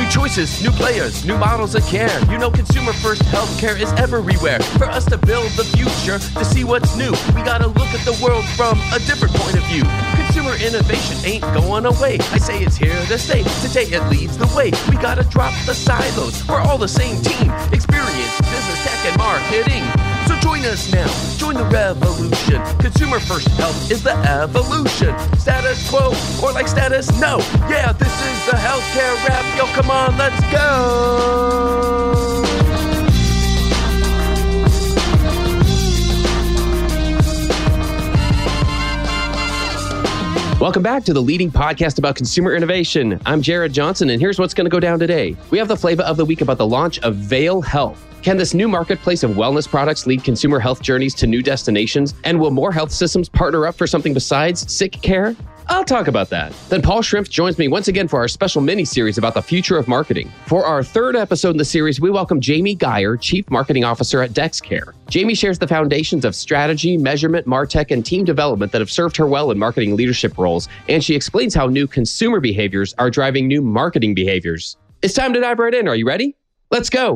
choices, new players, new models of care. You know consumer first healthcare is everywhere. For us to build the future, to see what's new, we gotta look at the world from a different point of view. Consumer innovation ain't going away. I say it's here to stay. Today it leads the way. We gotta drop the silos. We're all the same team. Experience, business, tech, and marketing. So join us now. Join the revolution. Consumer first health is the evolution. Status quo or like status no. Yeah, this is the healthcare rap. Yo, come on, let's go. Welcome back to the leading podcast about consumer innovation. I'm Jared Johnson, and here's what's going to go down today. We have the flavor of the week about the launch of Veil Health. Can this new marketplace of wellness products lead consumer health journeys to new destinations? And will more health systems partner up for something besides sick care? I'll talk about that. Then Paul Schrimpf joins me once again for our special mini-series about the future of marketing. For our third episode in the series, we welcome Jamie Geyer, Chief Marketing Officer at DexCare. Jamie shares the foundations of strategy, measurement, MarTech, and team development that have served her well in marketing leadership roles, and she explains how new consumer behaviors are driving new marketing behaviors. It's time to dive right in. Are you ready? Let's go.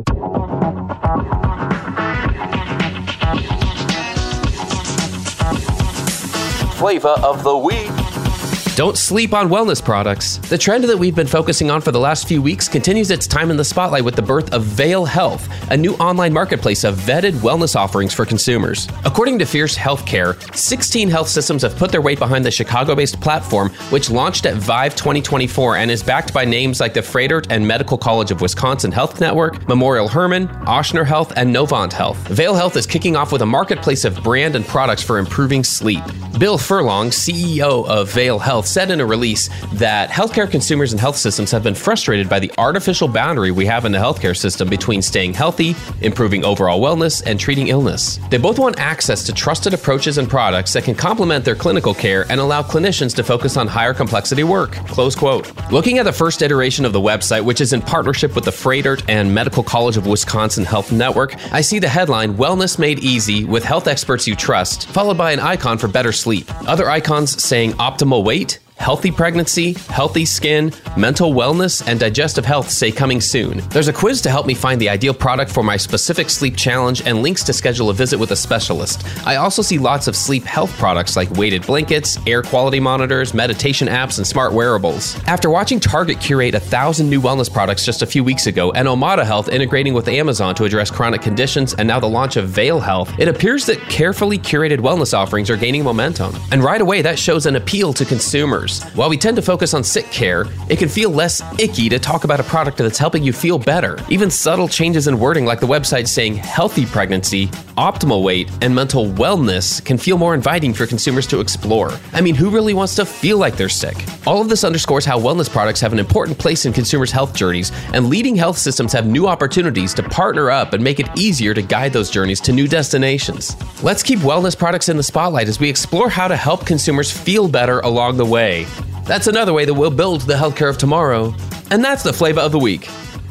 Flavor of the week. Don't sleep on wellness products. The trend that we've been focusing on for the last few weeks continues its time in the spotlight with the birth of Veil Health, a new online marketplace of vetted wellness offerings for consumers. According to Fierce Healthcare, 16 health systems have put their weight behind the Chicago-based platform, which launched at Vive 2024 and is backed by names like the Froedtert and Medical College of Wisconsin Health Network, Memorial Hermann, Ochsner Health, and Novant Health. Veil Health is kicking off with a marketplace of brand and products for improving sleep. Bill Furlong, CEO of Veil Health, said in a release that healthcare consumers and health systems have been frustrated by the artificial boundary we have in the healthcare system between staying healthy, improving overall wellness, and treating illness. They both want access to trusted approaches and products that can complement their clinical care and allow clinicians to focus on higher complexity work. Close quote. Looking at the first iteration of the website, which is in partnership with the Froedtert and Medical College of Wisconsin Health Network, I see the headline, Wellness Made Easy with Health Experts You Trust, followed by an icon for better sleep. Other icons saying optimal weight, healthy pregnancy, healthy skin, mental wellness, and digestive health say coming soon. There's a quiz to help me find the ideal product for my specific sleep challenge and links to schedule a visit with a specialist. I also see lots of sleep health products like weighted blankets, air quality monitors, meditation apps, and smart wearables. After watching Target curate 1,000 new wellness products just a few weeks ago and Omada Health integrating with Amazon to address chronic conditions and now the launch of Veil Health, it appears that carefully curated wellness offerings are gaining momentum. And right away, that shows an appeal to consumers. While we tend to focus on sick care, it can feel less icky to talk about a product that's helping you feel better. Even subtle changes in wording like the website saying healthy pregnancy, optimal weight, and mental wellness can feel more inviting for consumers to explore. I mean, who really wants to feel like they're sick? All of this underscores how wellness products have an important place in consumers' health journeys, and leading health systems have new opportunities to partner up and make it easier to guide those journeys to new destinations. Let's keep wellness products in the spotlight as we explore how to help consumers feel better along the way. That's another way that we'll build the healthcare of tomorrow. And that's the flavor of the week.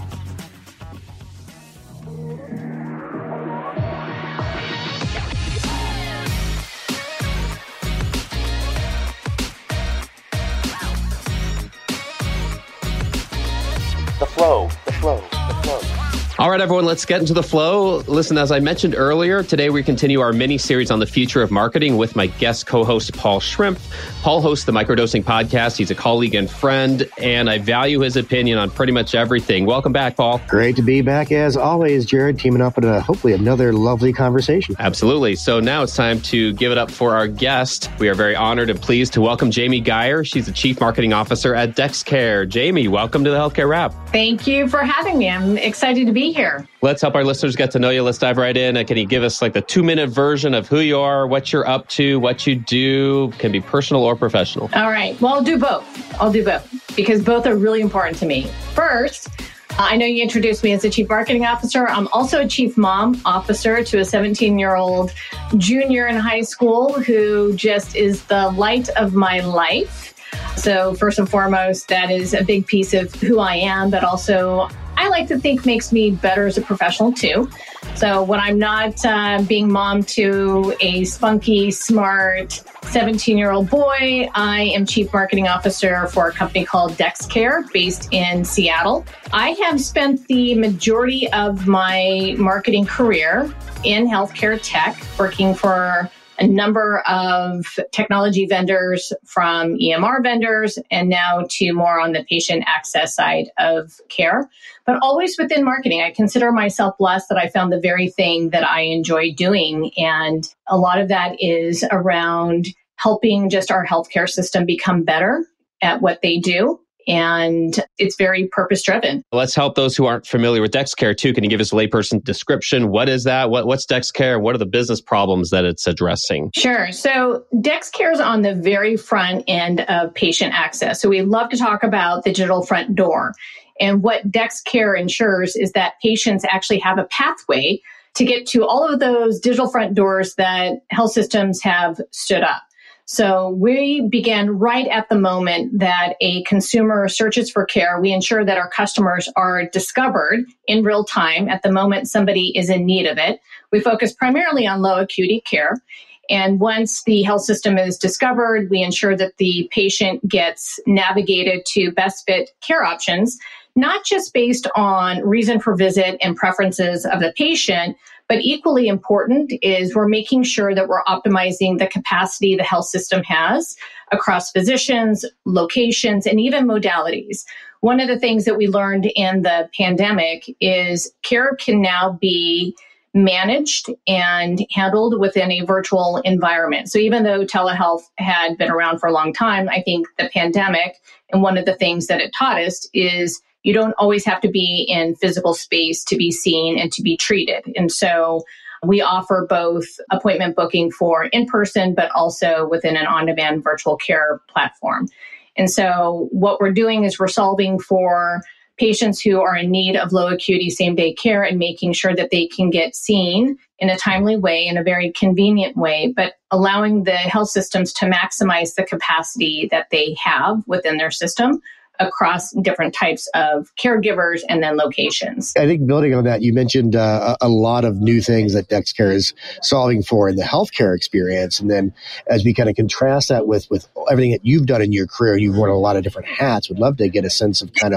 The flow. All right, everyone, let's get into the flow. Listen, as I mentioned earlier, today we continue our mini-series on the future of marketing with my guest co-host, Paul Schrimpf. Paul hosts the Microdosing Podcast. He's a colleague and friend, and I value his opinion on pretty much everything. Welcome back, Paul. Great to be back, as always, Jared, teaming up with hopefully another lovely conversation. Absolutely. So now it's time to give it up for our guest. We are very honored and pleased to welcome Jamie Geyer. She's the Chief Marketing Officer at DexCare. Jamie, welcome to the Healthcare Wrap. Thank you for having me. I'm excited to be here. Let's help our listeners get to know you. Let's dive right in. Can you give us like the 2-minute version of who you are, what you're up to, what you do? Can be personal or professional. All right. Well, I'll do both because both are really important to me. First, I know you introduced me as the Chief Marketing Officer. I'm also a Chief Mom Officer to a 17-year-old junior in high school who just is the light of my life. So first and foremost, that is a big piece of who I am, but also I like to think makes me better as a professional too. So when I'm not being mom to a spunky, smart 17-year-old boy, I am Chief Marketing Officer for a company called DexCare based in Seattle. I have spent the majority of my marketing career in healthcare tech, working for a number of technology vendors, from EMR vendors and now to more on the patient access side of care, but always within marketing. I consider myself blessed that I found the very thing that I enjoy doing. And a lot of that is around helping just our healthcare system become better at what they do. And it's very purpose-driven. Let's help those who aren't familiar with DexCare too. Can you give us a layperson description? What is that? What's DexCare? What are the business problems that it's addressing? Sure. So DexCare is on the very front end of patient access. So we love to talk about the digital front door. And what DexCare ensures is that patients actually have a pathway to get to all of those digital front doors that health systems have stood up. So we began right at the moment that a consumer searches for care. We ensure that our customers are discovered in real time at the moment somebody is in need of it. We focus primarily on low acuity care. And once the health system is discovered, we ensure that the patient gets navigated to best fit care options, not just based on reason for visit and preferences of the patient, but equally important is we're making sure that we're optimizing the capacity the health system has across physicians, locations, and even modalities. One of the things that we learned in the pandemic is care can now be managed and handled within a virtual environment. So even though telehealth had been around for a long time, I think the pandemic, and one of the things that it taught us is you don't always have to be in physical space to be seen and to be treated. And so we offer both appointment booking for in-person, but also within an on-demand virtual care platform. And so what we're doing is we're solving for patients who are in need of low acuity same-day care and making sure that they can get seen in a timely way, in a very convenient way, but allowing the health systems to maximize the capacity that they have within their system across different types of caregivers and then locations. I think building on that, you mentioned a lot of new things that DexCare is solving for in the healthcare experience. And then as we kind of contrast that with everything that you've done in your career, you've worn a lot of different hats. Would love to get a sense of kind of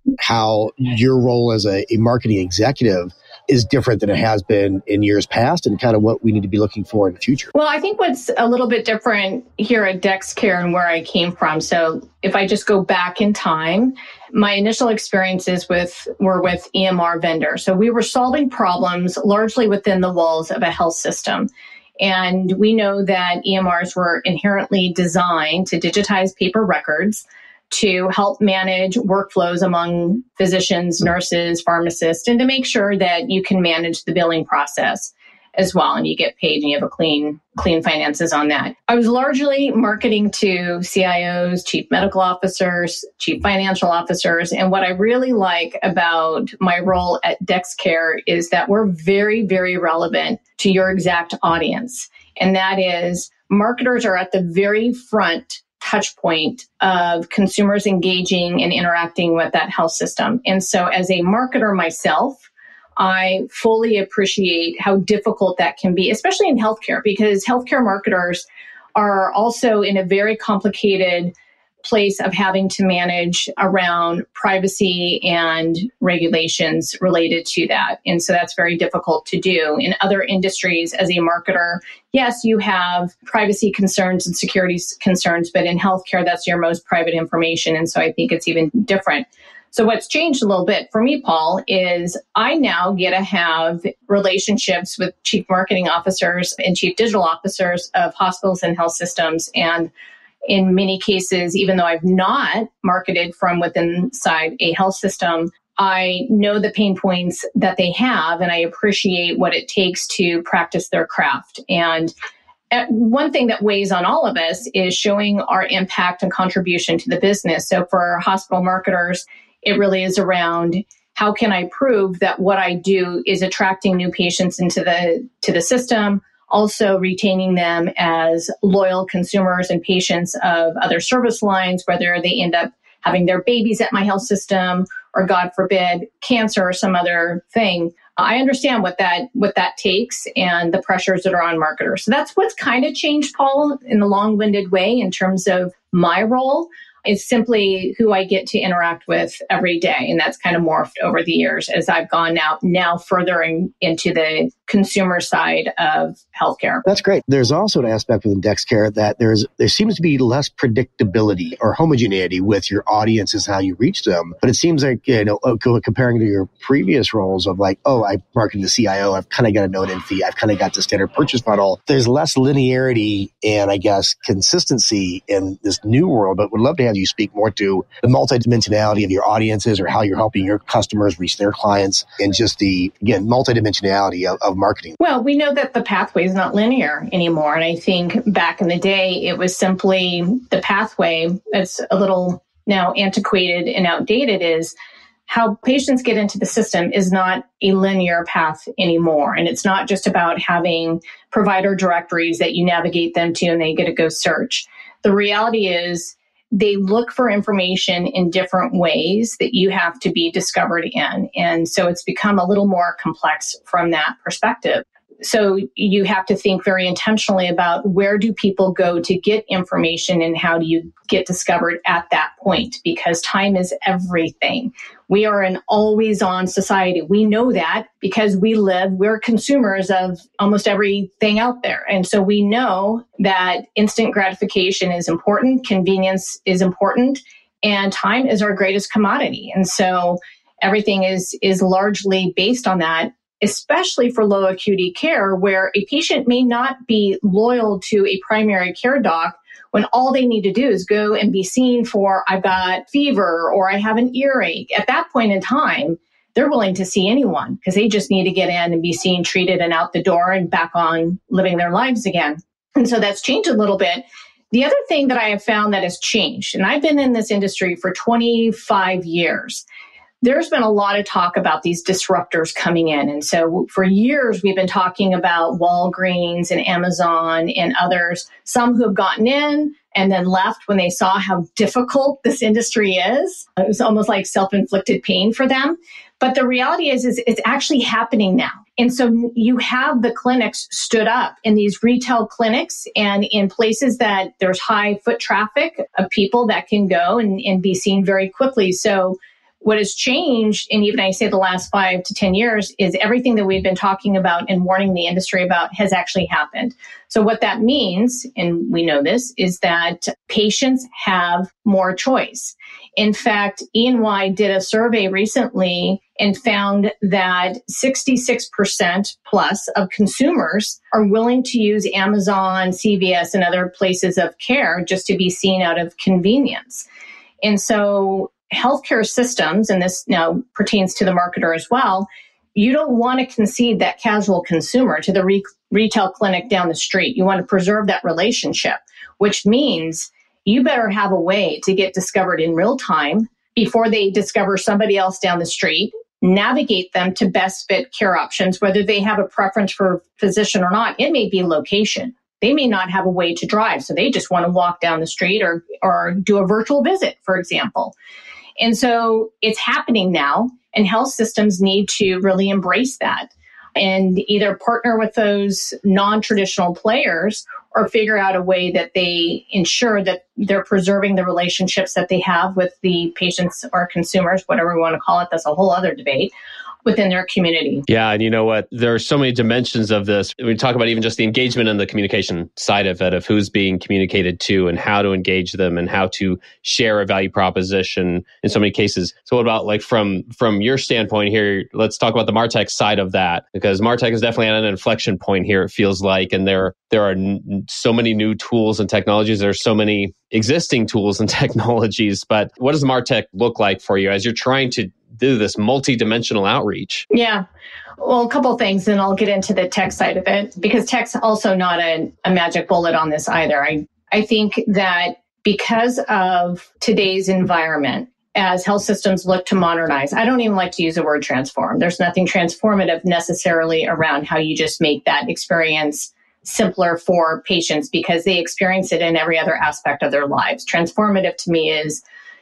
how your role as a marketing executive is different than it has been in years past and kind of what we need to be looking for in the future. Well, I think what's a little bit different here at DexCare and where I came from. So if I just go back in time, my initial experiences were with EMR vendors. So we were solving problems largely within the walls of a health system. And we know that EMRs were inherently designed to digitize paper records, to help manage workflows among physicians, nurses, pharmacists, and to make sure that you can manage the billing process as well, and you get paid and you have a clean finances on that. I was largely marketing to CIOs, chief medical officers, chief financial officers, and what I really like about my role at DexCare is that we're very, very relevant to your exact audience, and that is marketers are at the very front touch point of consumers engaging and interacting with that health system. And so as a marketer myself, I fully appreciate how difficult that can be, especially in healthcare, because healthcare marketers are also in a very complicated place of having to manage around privacy and regulations related to that. And so that's very difficult to do. In other industries, as a marketer, yes, you have privacy concerns and security concerns, but in healthcare, that's your most private information. And so I think it's even different. So what's changed a little bit for me, Paul, is I now get to have relationships with chief marketing officers and chief digital officers of hospitals and health systems. And in many cases, even though I've not marketed from within inside a health system, I know the pain points that they have, and I appreciate what it takes to practice their craft. And one thing that weighs on all of us is showing our impact and contribution to the business. So for hospital marketers, it really is around how can I prove that what I do is attracting new patients into the system, also retaining them as loyal consumers and patients of other service lines, whether they end up having their babies at my health system or God forbid, cancer or some other thing. I understand what that takes and the pressures that are on marketers. So that's what's kind of changed, Paul, in the long-winded way in terms of my role. It's simply who I get to interact with every day. And that's kind of morphed over the years as I've gone now further into the consumer side of healthcare. That's great. There's also an aspect within DexCare that there seems to be less predictability or homogeneity with your audiences, how you reach them. But it seems like, comparing to your previous roles of like, oh, I marketed the CIO, I've kind of got a no-in fee, I've kind of got the standard purchase funnel. There's less linearity and I guess consistency in this new world, but would love to have you speak more to the multidimensionality of your audiences or how you're helping your customers reach their clients and just the, again, multidimensionality of marketing. Well, we know that the pathway is not linear anymore. And I think back in the day, it was simply the pathway that's a little now antiquated and outdated is how patients get into the system is not a linear path anymore. And it's not just about having provider directories that you navigate them to and they get to go search. The reality is they look for information in different ways that you have to be discovered in. And so it's become a little more complex from that perspective. So you have to think very intentionally about where do people go to get information and how do you get discovered at that point, because time is everything. We are an always on society. We know that because we're consumers of almost everything out there. And so we know that instant gratification is important, convenience is important, and time is our greatest commodity. And so everything is largely based on that, especially for low acuity care, where a patient may not be loyal to a primary care doc when all they need to do is go and be seen for, I've got fever or I have an earache. At that point in time, they're willing to see anyone because they just need to get in and be seen, treated, and out the door and back on living their lives again. And so that's changed a little bit. The other thing that I have found that has changed, and I've been in this industry for 25 years, there's been a lot of talk about these disruptors coming in. And so for years, we've been talking about Walgreens and Amazon and others, some who have gotten in and then left when they saw how difficult this industry is. It was almost like self-inflicted pain for them. But the reality is it's actually happening now. And so you have the clinics stood up in these retail clinics and in places that there's high foot traffic of people that can go and be seen very quickly. So what has changed, and even I say the last 5 to 10 years, is everything that we've been talking about and warning the industry about has actually happened. So what that means, and we know this, is that patients have more choice. In fact, E&Y did a survey recently and found that 66% plus of consumers are willing to use Amazon, CVS, and other places of care just to be seen out of convenience. And so healthcare systems, and this now pertains to the marketer as well, you don't want to concede that casual consumer to the retail clinic down the street. You want to preserve that relationship, which means you better have a way to get discovered in real time before they discover somebody else down the street, navigate them to best fit care options, whether they have a preference for physician or not. It may be location. They may not have a way to drive, so they just want to walk down the street or do a virtual visit, for example. And so it's happening now, and health systems need to really embrace that and either partner with those non-traditional players or figure out a way that they ensure that they're preserving the relationships that they have with the patients or consumers, whatever we want to call it. That's a whole other debate. Within their community. Yeah. And you know what? There are so many dimensions of this. We talk about even just the engagement and the communication side of it, of who's being communicated to and how to engage them and how to share a value proposition in so many cases. So what about like from your standpoint here, let's talk about the MarTech side of that, because MarTech is definitely at an inflection point here, it feels like, and there are so many new tools and technologies. There are so many existing tools and technologies, but what does MarTech look like for you as you're trying to do this multi-dimensional outreach? Yeah. Well, a couple of things, and I'll get into the tech side of it, because tech's also not a magic bullet on this either. I think that because of today's environment, as health systems look to modernize, I don't even like to use the word transform. There's nothing transformative necessarily around how you just make that experience simpler for patients because they experience it in every other aspect of their lives. Transformative to me is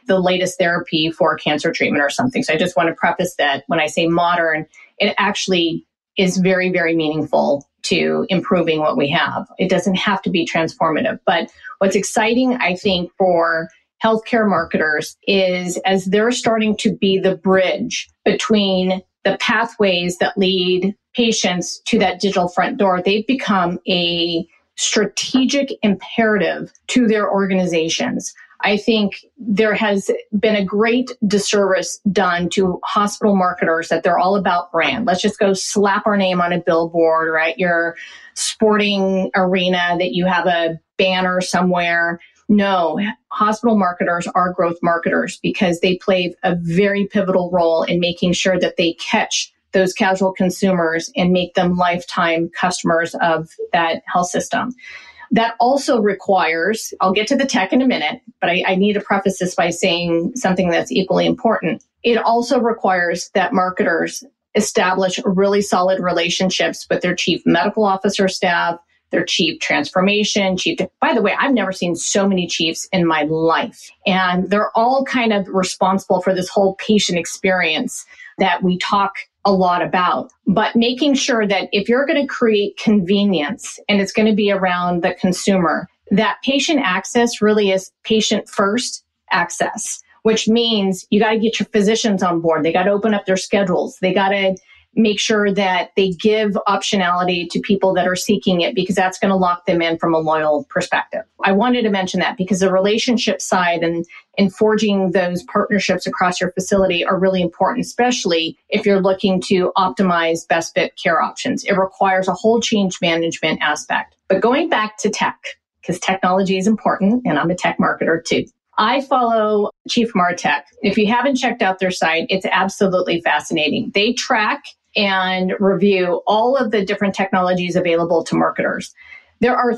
the latest therapy for cancer treatment or something. So I just want to preface that when I say modern, it actually is very, very meaningful to improving what we have. It doesn't have to be transformative. But what's exciting, I think, for healthcare marketers is as they're starting to be the bridge between the pathways that lead patients to that digital front door, they've become a strategic imperative to their organizations. I think there has been a great disservice done to hospital marketers that they're all about brand. Let's just go slap our name on a billboard or at your sporting arena that you have a banner somewhere. No, hospital marketers are growth marketers because they play a very pivotal role in making sure that they catch those casual consumers and make them lifetime customers of that health system. That also requires, I'll get to the tech in a minute, but I need to preface this by saying something that's equally important. It also requires that marketers establish really solid relationships with their chief medical officer staff, their chief transformation, by the way, I've never seen so many chiefs in my life. And they're all kind of responsible for this whole patient experience that we talk a lot about, but making sure that if you're going to create convenience and it's going to be around the consumer, that patient access really is patient first access, which means you got to get your physicians on board. They got to open up their schedules. They got to make sure that they give optionality to people that are seeking it because that's going to lock them in from a loyal perspective. I wanted to mention that because the relationship side and forging those partnerships across your facility are really important, especially if you're looking to optimize best fit care options. It requires a whole change management aspect. But going back to tech, because technology is important and I'm a tech marketer too. I follow Chief Martech. If you haven't checked out their site, it's absolutely fascinating. They track and review all of the different technologies available to marketers. There are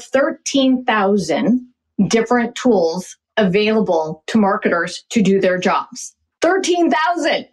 13,000 different tools available to marketers to do their jobs. 13,000!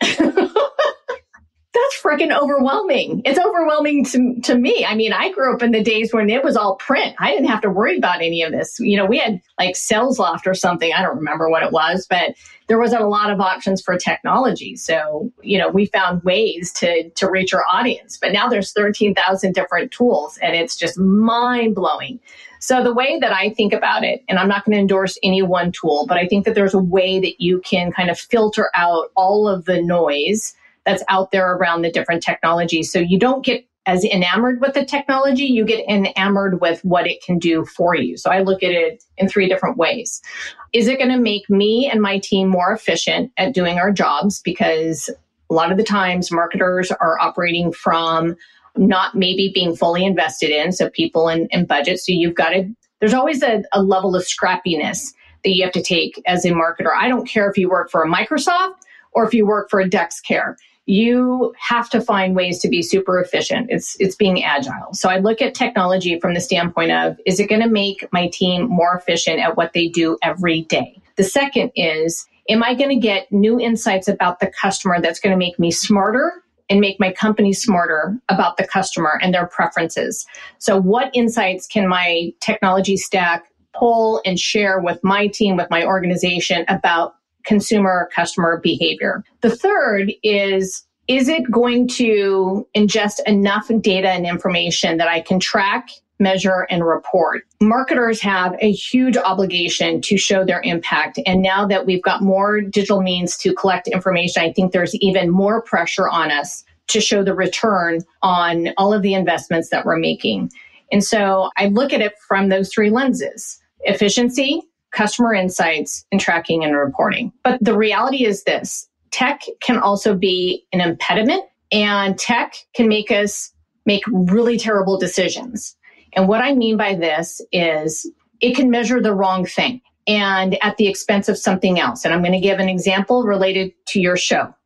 That's freaking overwhelming. It's overwhelming to me. I mean, I grew up in the days when it was all print. I didn't have to worry about any of this. You know, we had like SalesLoft or something. I don't remember what it was, but there wasn't a lot of options for technology. So, you know, we found ways to reach our audience. But now there's 13,000 different tools and it's just mind blowing. So the way that I think about it, and I'm not going to endorse any one tool, but I think that there's a way that you can kind of filter out all of the noise that's out there around the different technologies. So you don't get as enamored with the technology, you get enamored with what it can do for you. So I look at it in three different ways. Is it going to make me and my team more efficient at doing our jobs? Because a lot of the times marketers are operating from not maybe being fully invested in, so people and budget. So you've got to, there's always a level of scrappiness that you have to take as a marketer. I don't care if you work for a Microsoft or if you work for a Dexcare. You have to find ways to be super efficient. It's being agile. So I look at technology from the standpoint of, is it going to make my team more efficient at what they do every day? The second is, am I going to get new insights about the customer that's going to make me smarter and make my company smarter about the customer and their preferences? So what insights can my technology stack pull and share with my team, with my organization about consumer customer behavior? The third is it going to ingest enough data and information that I can track, measure, and report? Marketers have a huge obligation to show their impact. And now that we've got more digital means to collect information, I think there's even more pressure on us to show the return on all of the investments that we're making. And so I look at it from those three lenses: efficiency, customer insights, and tracking and reporting. But the reality is this: tech can also be an impediment, and tech can make us make really terrible decisions. And what I mean by this is it can measure the wrong thing and at the expense of something else. And I'm going to give an example related to your show.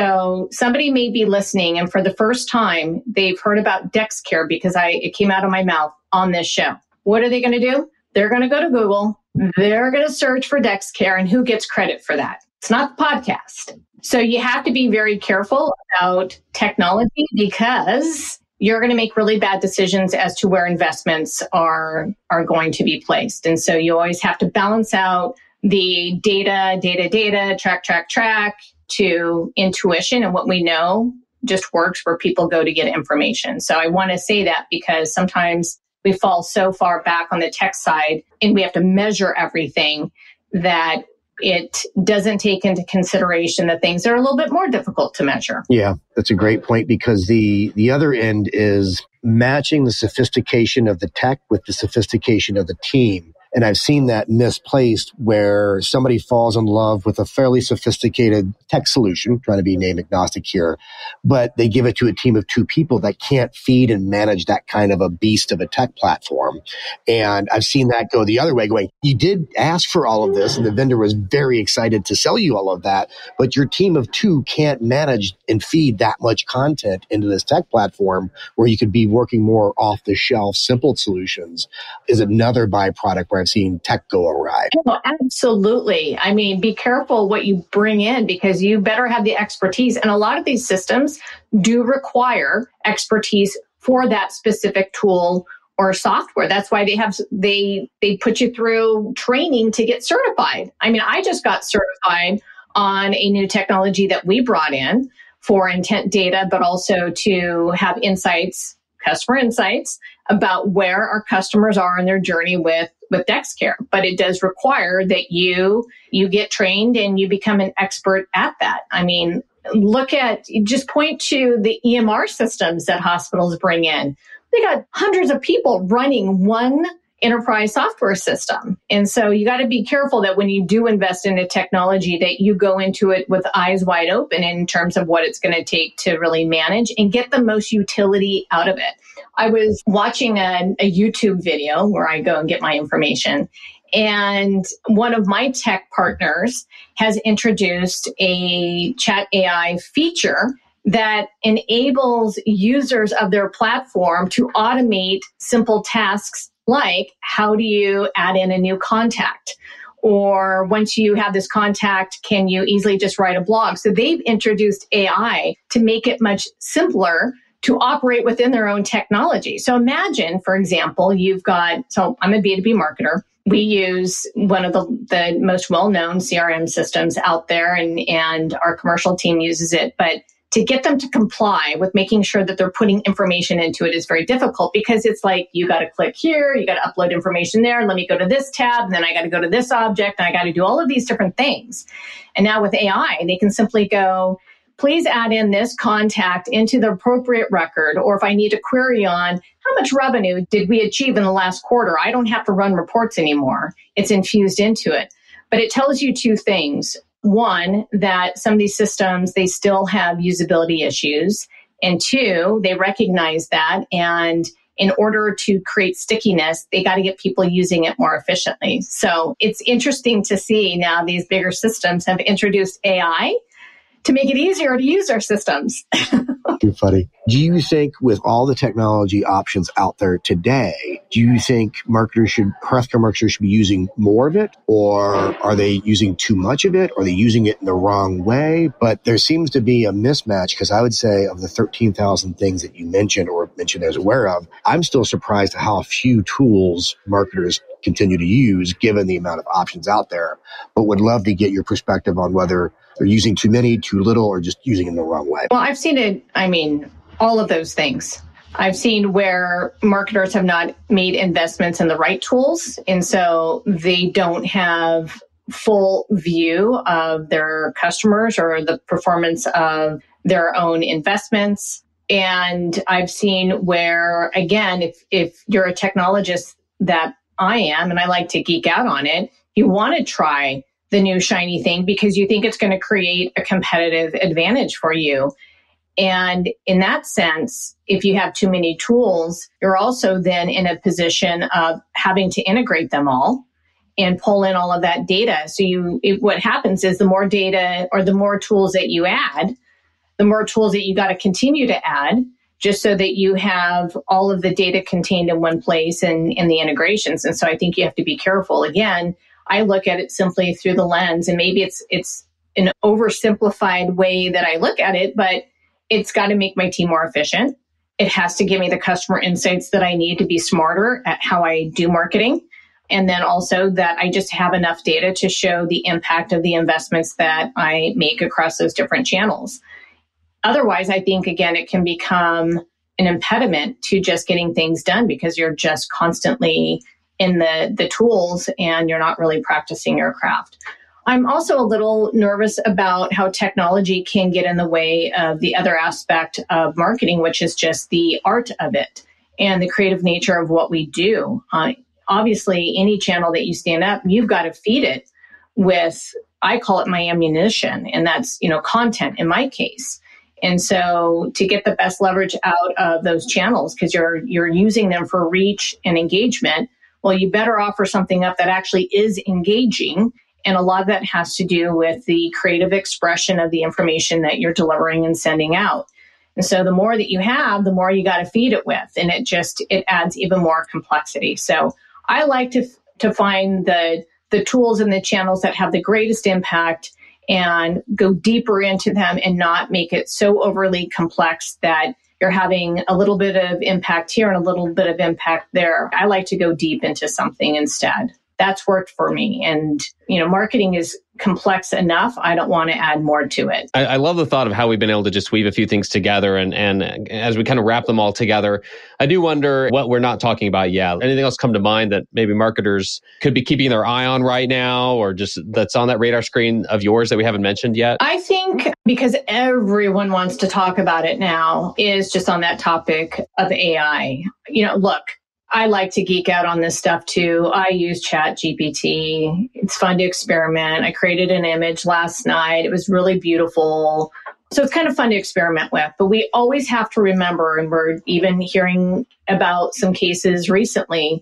So somebody may be listening, and for the first time, they've heard about Dexcare because it came out of my mouth on this show. What are they going to do? They're going to go to Google. They're going to search for Dexcare, and who gets credit for that? It's not the podcast. So you have to be very careful about technology because you're going to make really bad decisions as to where investments are going to be placed. And so you always have to balance out the data, track to intuition and what we know just works where people go to get information. So I want to say that because sometimes we fall so far back on the tech side and we have to measure everything that it doesn't take into consideration the things that are a little bit more difficult to measure. Yeah, that's a great point, because the other end is matching the sophistication of the tech with the sophistication of the team. And I've seen that misplaced where somebody falls in love with a fairly sophisticated tech solution, trying to be name agnostic here, but they give it to a team of 2 people that can't feed and manage that kind of a beast of a tech platform. And I've seen that go the other way, going, you did ask for all of this and the vendor was very excited to sell you all of that, but your team of 2 can't manage and feed that much content into this tech platform where you could be working more off the shelf, simple solutions is another byproduct where I've seen tech go awry. Oh, absolutely. I mean, be careful what you bring in because you better have the expertise. And a lot of these systems do require expertise for that specific tool or software. That's why they put you through training to get certified. I mean, I just got certified on a new technology that we brought in for intent data, but also to have insights, customer insights about where our customers are in their journey with DexCare. But it does require that you get trained and you become an expert at that. I mean, just point to the EMR systems that hospitals bring in. They got hundreds of people running one enterprise software system. And so you got to be careful that when you do invest in a technology that you go into it with eyes wide open in terms of what it's going to take to really manage and get the most utility out of it. I was watching a YouTube video where I go and get my information. And one of my tech partners has introduced a chat AI feature that enables users of their platform to automate simple tasks like how do you add in a new contact? Or once you have this contact, can you easily just write a blog? So they've introduced AI to make it much simpler to operate within their own technology. So imagine, for example, so I'm a B2B marketer. We use one of the most well-known CRM systems out there, and our commercial team uses it. But to get them to comply with making sure that they're putting information into it is very difficult because it's like, you got to click here, you got to upload information there, let me go to this tab, and then I got to go to this object, and I got to do all of these different things. And now with AI, they can simply go, please add in this contact into the appropriate record. Or if I need to query on how much revenue did we achieve in the last quarter, I don't have to run reports anymore. It's infused into it. But it tells you 2 things. One, that some of these systems, they still have usability issues. And 2, they recognize that. And in order to create stickiness, they got to get people using it more efficiently. So it's interesting to see now these bigger systems have introduced AI to make it easier to use our systems. Too funny. Do you think with all the technology options out there today, do you think healthcare marketers should be using more of it? Or are they using too much of it? Or are they using it in the wrong way? But there seems to be a mismatch because I would say of the 13,000 things that you mentioned as aware of, I'm still surprised at how few tools marketers continue to use given the amount of options out there. But would love to get your perspective on whether they're using too many, too little, or just using it in the wrong way. Well, I've seen it, all of those things. I've seen where marketers have not made investments in the right tools, and so they don't have full view of their customers or the performance of their own investments. And I've seen where, again, if you're a technologist that I am, and I like to geek out on it, you want to try the new shiny thing because you think it's going to create a competitive advantage for you. And in that sense, if you have too many tools, you're also then in a position of having to integrate them all and pull in all of that data. So what happens is the more data or the more tools that you add, the more tools that you got to continue to add just so that you have all of the data contained in one place and in the integrations. And so I think you have to be careful. Again, I look at it simply through the lens, and maybe it's an oversimplified way that I look at it, but it's got to make my team more efficient. It has to give me the customer insights that I need to be smarter at how I do marketing. And then also that I just have enough data to show the impact of the investments that I make across those different channels. Otherwise, I think, again, it can become an impediment to just getting things done because you're just constantly in the tools and you're not really practicing your craft. I'm also a little nervous about how technology can get in the way of the other aspect of marketing, which is just the art of it and the creative nature of what we do. Obviously, any channel that you stand up, you've got to feed it with, I call it my ammunition, and that's, content in my case. And so to get the best leverage out of those channels, because you're using them for reach and engagement, well, you better offer something up that actually is engaging. And a lot of that has to do with the creative expression of the information that you're delivering and sending out. And so the more that you have, the more you got to feed it with. And it adds even more complexity. So I like to find the tools and the channels that have the greatest impact and go deeper into them and not make it so overly complex that you're having a little bit of impact here and a little bit of impact there. I like to go deep into something instead. That's worked for me. And, marketing is complex enough. I don't want to add more to it. I love the thought of how we've been able to just weave a few things together. And as we kind of wrap them all together, I do wonder what we're not talking about yet. Anything else come to mind that maybe marketers could be keeping their eye on right now, or just that's on that radar screen of yours that we haven't mentioned yet? I think because everyone wants to talk about it now is just on that topic of AI. Look, I like to geek out on this stuff too. I use ChatGPT. It's fun to experiment. I created an image last night. It was really beautiful. So it's kind of fun to experiment with. But we always have to remember, and we're even hearing about some cases recently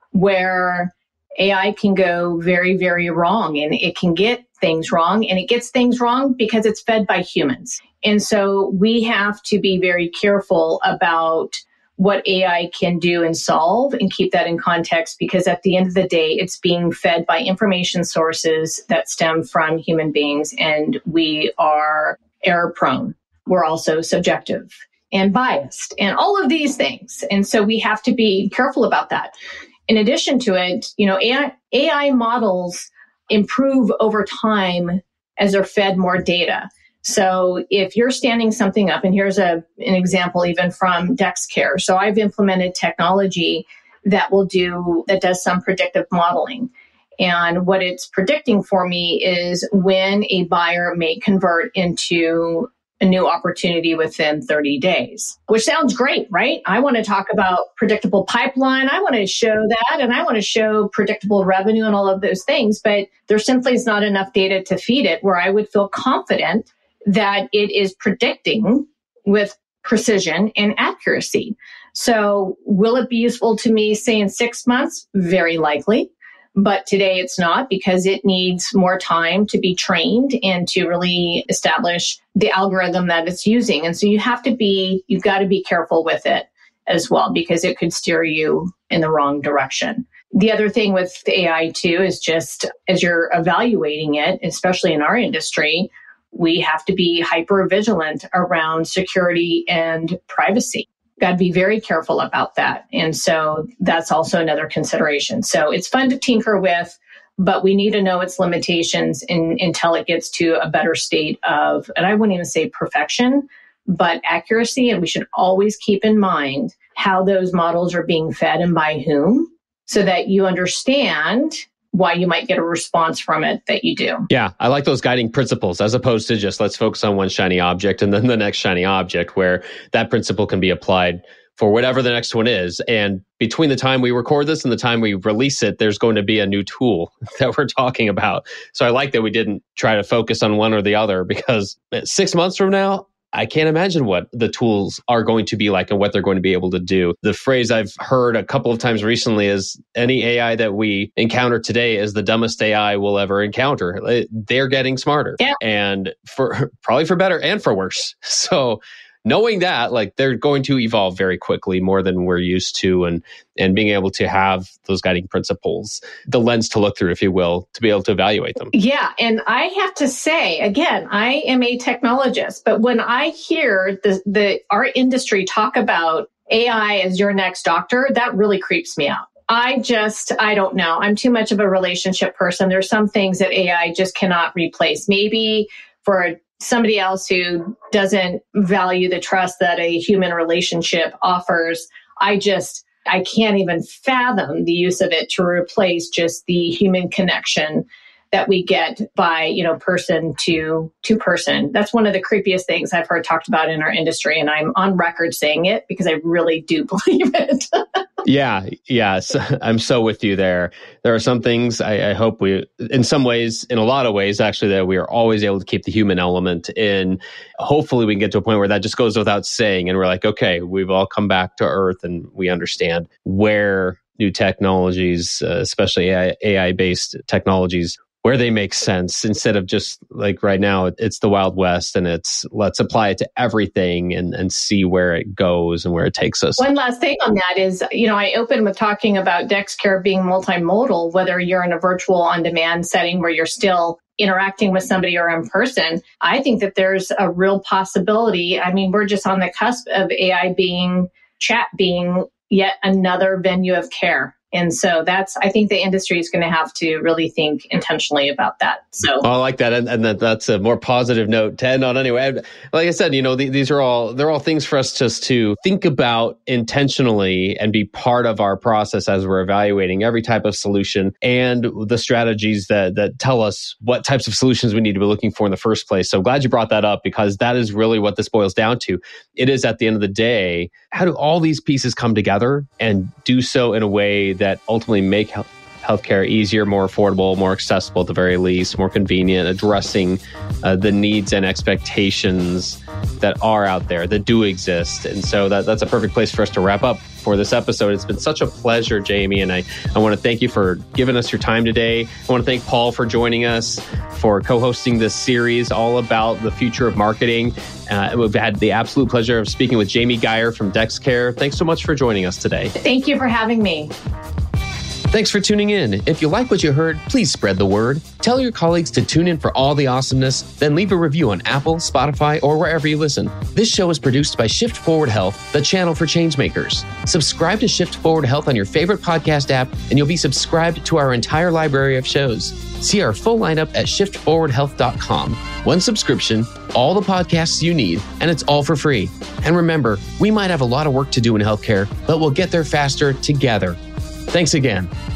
where AI can go very, very wrong, and it can get things wrong, and it gets things wrong because it's fed by humans. And so we have to be very careful about what AI can do and solve and keep that in context, because at the end of the day, it's being fed by information sources that stem from human beings, and we are error prone. We're also subjective and biased and all of these things. And so we have to be careful about that. In addition to it, AI models improve over time as they're fed more data. So if you're standing something up, and here's an example even from DexCare. So I've implemented technology that does some predictive modeling. And what it's predicting for me is when a buyer may convert into a new opportunity within 30 days, which sounds great, right? I want to talk about predictable pipeline. I want to show that, and I want to show predictable revenue and all of those things, but there simply is not enough data to feed it where I would feel confident that it is predicting with precision and accuracy. So will it be useful to me, say, in 6 months? Very likely. But today it's not, because it needs more time to be trained and to really establish the algorithm that it's using. And so you've got to be careful with it as well, because it could steer you in the wrong direction. The other thing with the AI too is just as you're evaluating it, especially in our industry, we have to be hyper vigilant around security and privacy. Got to be very careful about that. And so that's also another consideration. So it's fun to tinker with, but we need to know its limitations until it gets to a better state of, and I wouldn't even say perfection, but accuracy. And we should always keep in mind how those models are being fed and by whom, so that you understand why you might get a response from it that you do. Yeah, I like those guiding principles as opposed to just let's focus on one shiny object and then the next shiny object, where that principle can be applied for whatever the next one is. And between the time we record this and the time we release it, there's going to be a new tool that we're talking about. So I like that we didn't try to focus on one or the other, because 6 months from now, I can't imagine what the tools are going to be like and what they're going to be able to do. The phrase I've heard a couple of times recently is any AI that we encounter today is the dumbest AI we'll ever encounter. They're getting smarter, and probably for better and for worse. So knowing that, they're going to evolve very quickly, more than we're used to, and being able to have those guiding principles, the lens to look through, if you will, to be able to evaluate them. Yeah. And I have to say, again, I am a technologist, but when I hear our industry talk about AI as your next doctor, that really creeps me out. I don't know. I'm too much of a relationship person. There's some things that AI just cannot replace. Maybe for somebody else who doesn't value the trust that a human relationship offers, I can't even fathom the use of it to replace just the human connection that we get by, person to person. That's one of the creepiest things I've heard talked about in our industry. And I'm on record saying it because I really do believe it. Yeah. So I'm so with you there. There are some things I hope in a lot of ways, actually, that we are always able to keep the human element in. Hopefully we can get to a point where that just goes without saying. And we're like, okay, we've all come back to earth and we understand where new technologies, especially AI-based technologies, where they make sense, instead of just like right now, it's the Wild West and it's let's apply it to everything and see where it goes and where it takes us. One last thing on that is, I opened with talking about DexCare being multimodal, whether you're in a virtual on-demand setting where you're still interacting with somebody or in person. I think that there's a real possibility. I mean, we're just on the cusp of AI chat being yet another venue of care. And so I think the industry is going to have to really think intentionally about that. So I like that. And that's a more positive note to end on anyway. Like I said, they're all things for us just to think about intentionally and be part of our process as we're evaluating every type of solution and the strategies that tell us what types of solutions we need to be looking for in the first place. So glad you brought that up, because that is really what this boils down to. It is, at the end of the day, how do all these pieces come together and do so in a way that ultimately make healthcare easier, more affordable, more accessible at the very least, more convenient, addressing the needs and expectations that are out there, that do exist. And so that's a perfect place for us to wrap up for this episode. It's been such a pleasure, Jamie, and I want to thank you for giving us your time today. I want to thank Paul for joining us, for co-hosting this series all about the future of marketing. We've had the absolute pleasure of speaking with Jamie Geyer from DexCare. Thanks so much for joining us today. Thank you for having me. Thanks for tuning in. If you like what you heard, please spread the word. Tell your colleagues to tune in for all the awesomeness, then leave a review on Apple, Spotify, or wherever you listen. This show is produced by Shift Forward Health, the channel for changemakers. Subscribe to Shift Forward Health on your favorite podcast app, and you'll be subscribed to our entire library of shows. See our full lineup at shiftforwardhealth.com. One subscription, all the podcasts you need, and it's all for free. And remember, we might have a lot of work to do in healthcare, but we'll get there faster together. Thanks again.